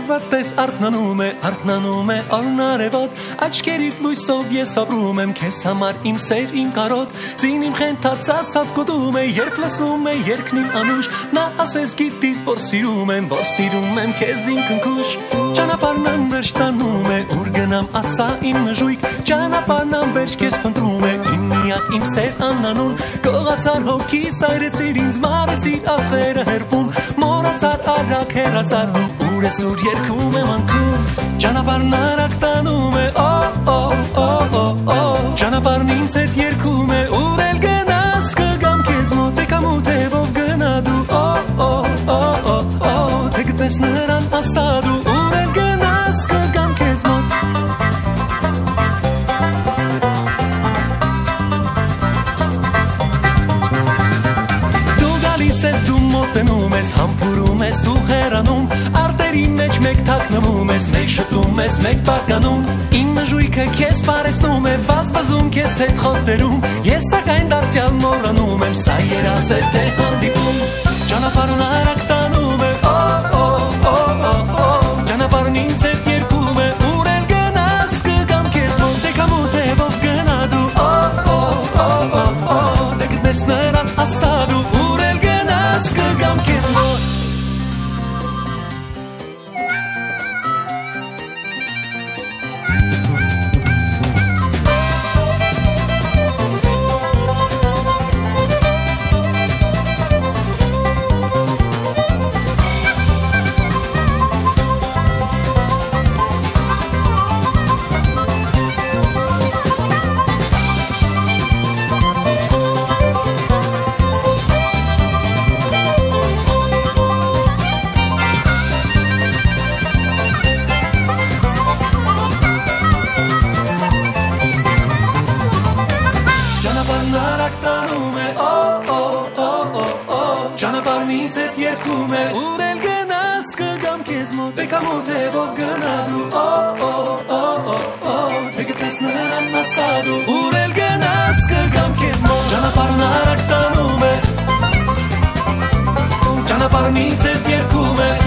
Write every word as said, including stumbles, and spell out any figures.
Եվատես արթնանում է, արթնանում է օրնարևոտ, աչքերիդ լույսով ես ապրում եմ, քեզ համար իմ սեր, իմ կարոտ, ծին իմ խենթացած հատկոտում է, երբ լսում է երկնին անուշ, նա ասես գիտի, որ սիրում եմ, որ սիրում եմ քեզ ինքնքուշ, ճանապարհն անվերջ տանում է, ուր գնամ ասա իմ նժույգ, ճանապարհն անվերջ քեզ փնտրում է, իմ միակ իմ սեր անանուն, կողացար հոգիս այրեցիր ինձ մարեցիր աստղերը հերվում, մորացար արագ հեռացար ուր ես ուր երգում եմ անկում, ճանապարհն արագ տանում է, օ, օ, օ, օ, օ, ճանապարհն ինձ հետ երգում է, ուր էլ գնաս կգամ քեզ մոտ, եկամ ու թևով գնա դու, օ, օ, օ, օ, օ, թե գտես նրան ասա դու, ուր էլ գնաս կգամ քեզ մոտ, դու գալիս ես դու մոտենում ես, համբուրում ես ու հեռանում, արտերի մեջ մեկ թաքնվում ես, մեկ շտում ես, մեկ բարկանում, իմ նժույգը քեզ պարեսնում է, բազբազում քեզ հետ խոտերում, ես սակայն դարձյալ մոռանում եմ, սա երազ է թե հանդիպում, ճանապարհն արագ տանում է, օ, օ, օ, օ, օ, ճանապարհն ինձ հետ երգում է, ուր էլ գնաս կգամ քեզ մոտ, եկամ ու թևով գնա դու, օ, օ, օ, օ, օ, թե գտնես նրան ասա դու, ուր էլ գնաս կգամ քեզ մոտ, ճանապարհն ինձ հետ երգում է